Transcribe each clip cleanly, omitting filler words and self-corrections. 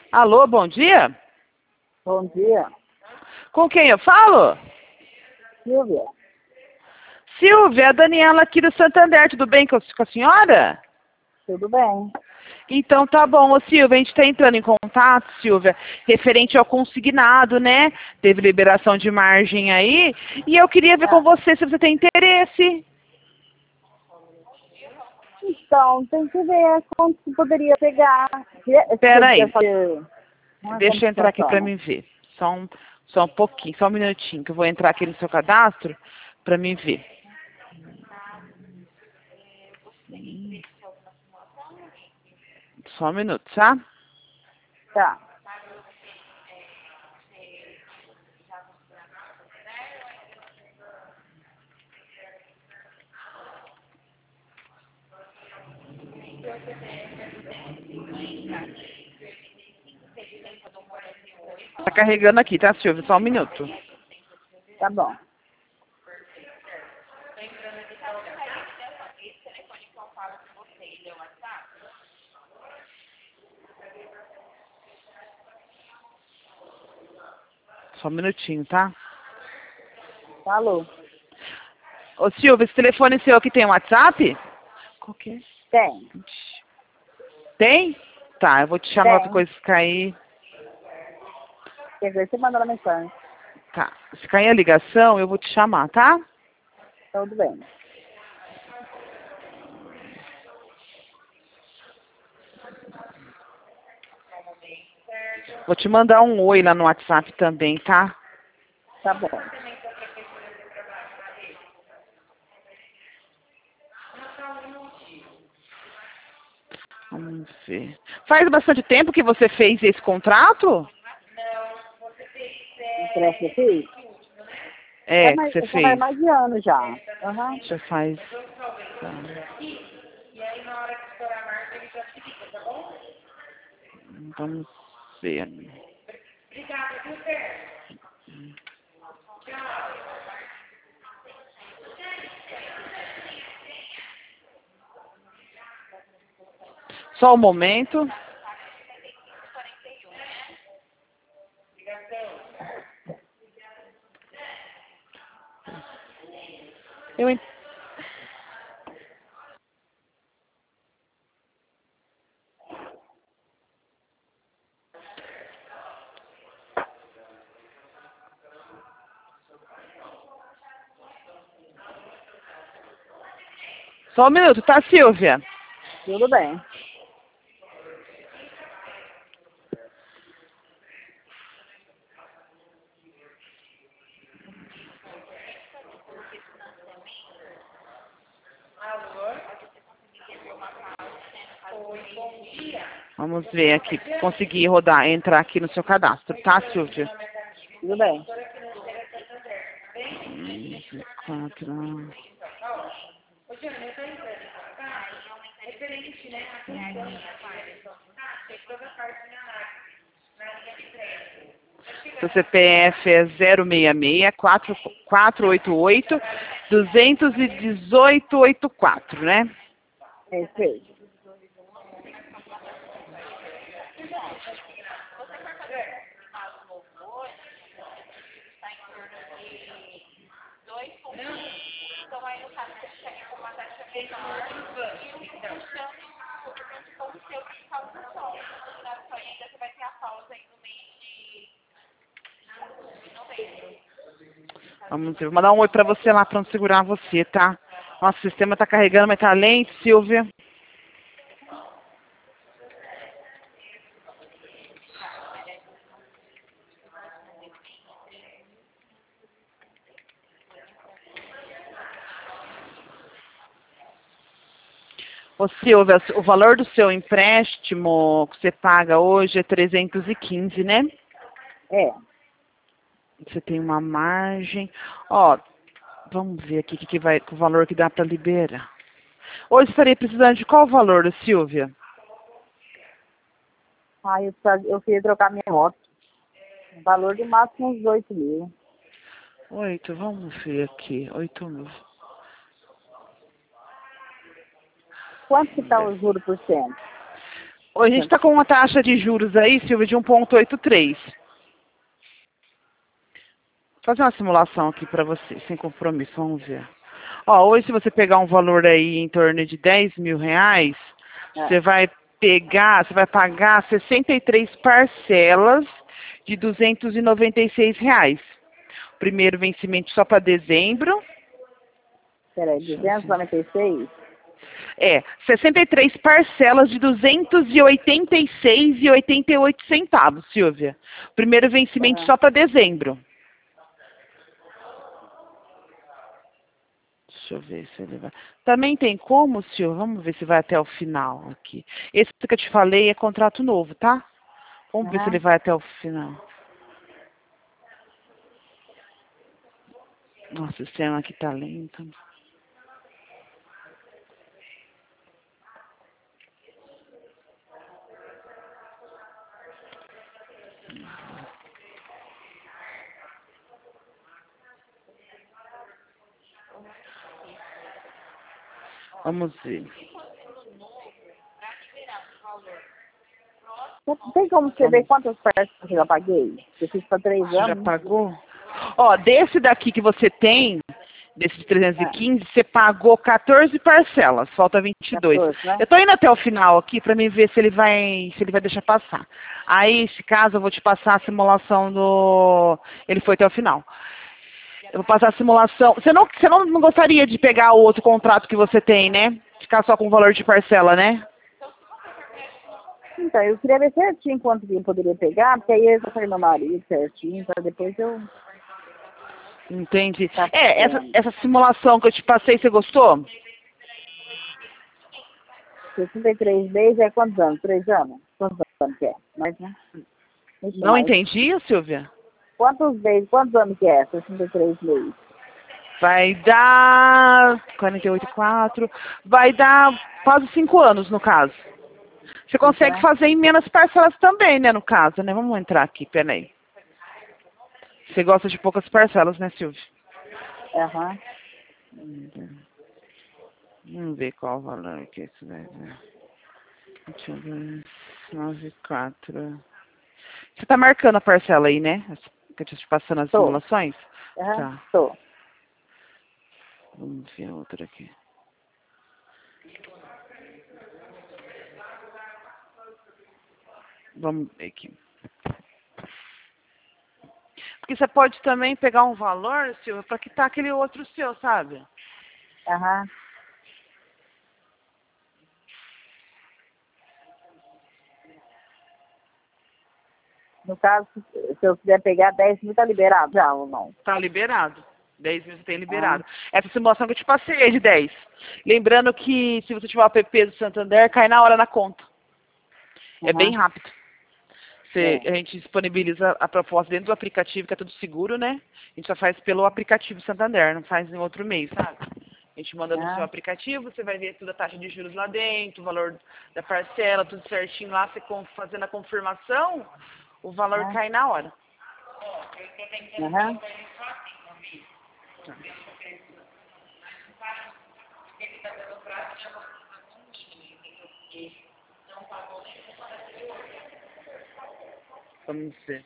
Alô, bom dia? Bom dia, Com quem eu falo? Silvia. Silvia, a Daniela aqui do Santander, tudo bem com a senhora? Tudo bem? Então tá bom, ô Silvia, a gente está entrando em contato, Silvia, referente ao consignado, né? Teve liberação de margem aí, e eu queria ver com Ah, você se você tem interesse. então, tem que ver quanto que poderia pegar. Se Pera podia aí, fazer uma deixa eu entrar aqui para comunicação. mim ver. Só um pouquinho, só um minutinho, que eu vou entrar aqui no seu cadastro para mim ver. Só um minuto, tá? Tá, Tá carregando aqui, tá, Silvia? Só um minuto. tá bom. Só um minutinho, tá? Falou. Ô, Silvia, esse telefone seu aqui tem WhatsApp? Qual que é? Tem, Tem? Tá, eu vou te chamar outra tem. coisa se cair. Quer dizer, você mandou a mensagem. Tá. Se cair a ligação, eu vou te chamar, tá? Tudo bem. Vou te mandar um oi lá no WhatsApp também, tá? Tá bom. Vamos ver. Faz bastante tempo que você fez esse contrato? Interessa aqui? É, que você Já faz fez. mais de ano já. Aham. Já faz. Tá. Vamos ver. Só um momento. Eu en- Só um minuto, tá, Silvia? Tudo bem. Vamos ver aqui. Consegui rodar, entrar aqui no seu cadastro, tá, Silvia? Tudo bem. 4. Seu CPF é 066 488 21884, né? É isso aí. Vamos ver. Vou mandar um oi pra você lá pra não segurar você, tá? Nosso sistema tá carregando, mas tá lento, Silvia. Ô, Silvia, o valor do seu empréstimo que você paga hoje é 315, né? É. Você tem uma margem. Ó, vamos ver aqui o valor que dá para liberar. Hoje estaria precisando de qual valor, Silvia? Aí eu queria trocar minha moto. O valor do máximo uns 8 mil. 8, vamos ver aqui. 8 mil. Quanto que tá o juro por cento? Hoje a gente está com uma taxa de juros aí, Silvia, de 1,83. Vou fazer uma simulação aqui para você, sem compromisso, vamos ver. Ó, hoje se você pegar um valor aí em torno de R$ 10.000, você vai pagar 63 parcelas de R$ 296. Primeiro vencimento só para dezembro. Peraí, 296? 63 parcelas de R$ 286,88, Silvia. Primeiro vencimento só para dezembro. Deixa eu ver se ele vai. Também tem como, Silvia? Vamos ver se vai até o final aqui. Esse que eu te falei é contrato novo, tá? Vamos ver se ele vai até o final. Nossa, o sistema aqui tá lento. Vamos ver. Tem como você ver quantas parcelas eu já paguei? Eu fiz para 3 anos. Já pagou? Ó, desse daqui que você tem, desses 315, você pagou 14 parcelas, falta 22. 14, né? Eu tô indo até o final aqui para me ver se ele vai deixar passar. Aí, nesse caso, eu vou te passar a simulação do... Ele foi até o final. Eu vou passar a simulação. Você não gostaria de pegar o outro contrato que você tem, né? Ficar só com o valor de parcela, né? Então, eu queria ver certinho quanto que eu poderia pegar, porque aí eu falei meu marido certinho, para depois eu... Entendi. Essa simulação que eu te passei, você gostou? 63 meses é quantos anos? 3 anos? Quantos anos que é? Mais, né? Não entendi, Silvia? Quantos anos que é? 63 meses. Vai dar 48,4. Vai dar quase 5 anos, no caso. Você consegue fazer em menos parcelas também, né, no caso, né? Vamos entrar aqui, peraí. Você gosta de poucas parcelas, né, Silvia? Aham. Vamos ver qual o valor que isso vai dar. 94. Você tá marcando a parcela aí, né? Que eu tô te passando as simulações? Tá. Tô. Vamos ver outra aqui. Vamos ver aqui. Porque você pode também pegar um valor, Silvia, para quitar aquele outro seu, sabe? Aham. No caso, se eu quiser pegar 10 mil, tá liberado já ou não? Tá liberado. 10 mil você tem liberado. Essa simulação que eu te passei é de 10. Lembrando que se você tiver o app do Santander, cai na hora na conta. É bem rápido. A gente disponibiliza a proposta dentro do aplicativo, que é tudo seguro, né? A gente só faz pelo aplicativo Santander, não faz em outro meio, sabe? A gente manda no seu aplicativo, você vai ver toda a taxa de juros lá dentro, o valor da parcela, tudo certinho lá, você fazendo a confirmação, o valor cai na hora. Aham. Vamos ver.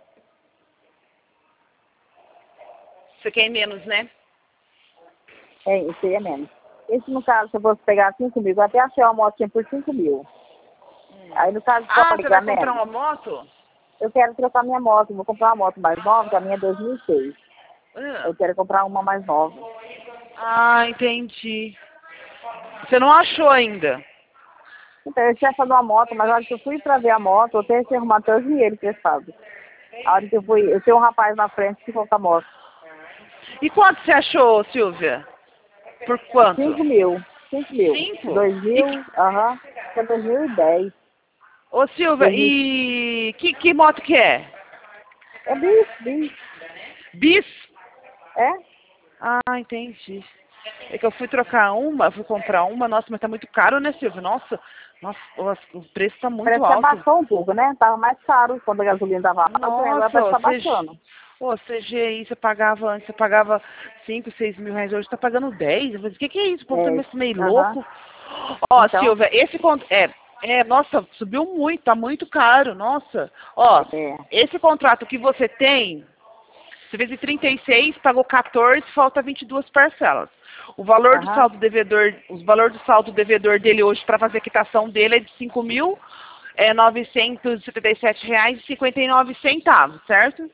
Você quer menos, né? Isso aí é menos. Esse, no caso, se eu fosse pegar 5 mil, eu até achei uma motinha por 5 mil. Aí, no caso, você vai comprar uma moto? Eu quero trocar minha moto. Vou comprar uma moto mais nova, que a minha é 2006. Eu quero comprar uma mais nova. Ah, entendi. Você não achou ainda? Então, eu tinha achado uma moto, mas na hora que eu fui pra ver a moto, eu tenho que arrumar até o dinheiro prestado. A hora que eu fui, eu tenho um rapaz na frente que ficou com a moto. E quanto você achou, Silvia? Por quanto? 5 mil. 5 mil. 5? 2000, aham. Foi 2010. Ô, Silvia, e que moto que é? É bis. Bis? É? Ah, entendi. É que eu fui comprar uma, nossa, mas tá muito caro, né, Silvia? Nossa, o preço tá muito alto. alto. Parece que abaixou um pouco, né? Tava mais caro quando a gasolina tava alta, agora parece que tá baixando. Ô, CGI, você pagava 5, 6 mil reais, hoje tá pagando 10. Eu falei, o que é isso? O povo tá meio louco. Ó, então, Silvia, Nossa, subiu muito, tá muito caro, nossa. Ó, esse contrato que você tem, você fez em 36, pagou 14, falta 22 parcelas. O valor do saldo devedor, dele hoje para fazer a quitação dele é de R$5.977,59, certo?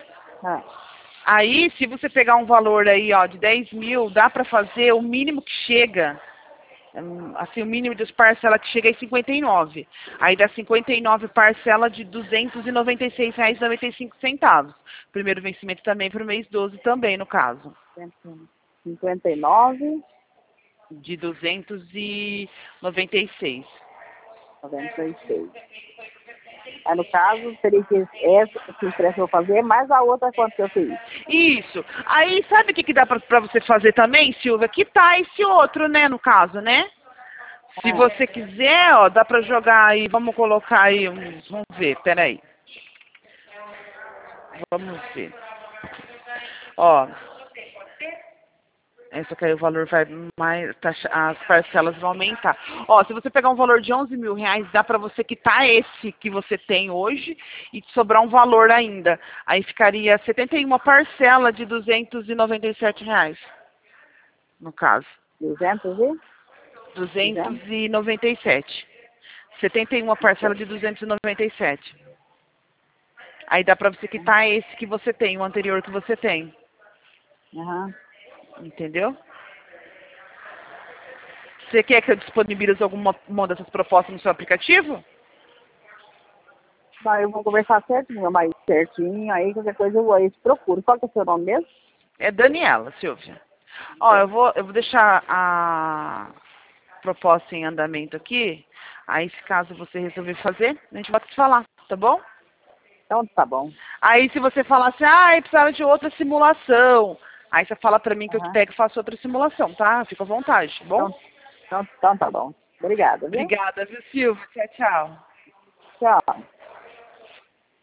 Aí, se você pegar um valor aí, ó, de 10 mil, dá para fazer o mínimo que chega, assim, o mínimo das parcelas que chega é 59. Aí dá 59 parcela de R$296,95. Primeiro vencimento também para o mês 12 também, no caso. 59. De 296. 96. Aí, no caso, teria que essa que empresta eu fazer, mais a outra quanto que eu fiz. Isso. Aí, sabe o que dá pra você fazer também, Silvia? Quitar esse outro, né, no caso, né? Se você quiser, ó, dá pra jogar aí, vamos colocar aí uns, vamos ver, peraí. Vamos ver. Ó. Essa que aí o valor vai mais, as parcelas vão aumentar. Ó, se você pegar um valor de R$11 mil, dá para você quitar esse que você tem hoje e sobrar um valor ainda. Aí ficaria 71 parcela de R$297, no caso. 297. 71 parcela de 297. Aí dá para você quitar esse que você tem, o anterior que você tem. Entendeu? Você quer que eu disponibilize alguma dessas propostas no seu aplicativo? Não, eu vou conversar certinho, mais certinho, aí qualquer coisa eu te procuro. Qual que é o seu nome mesmo? É Daniela, Silvia. Ó, eu vou deixar a proposta em andamento aqui. Aí, se caso você resolver fazer, a gente vai te falar, tá bom? Então, tá bom. Aí, se você falar assim, eu precisava de outra simulação, aí você fala pra mim que eu te pego e faço outra simulação, tá? Fica à vontade, tá bom? Então tá bom. Obrigada, viu? Obrigada, viu, Silvia? Tchau, tchau. Tchau.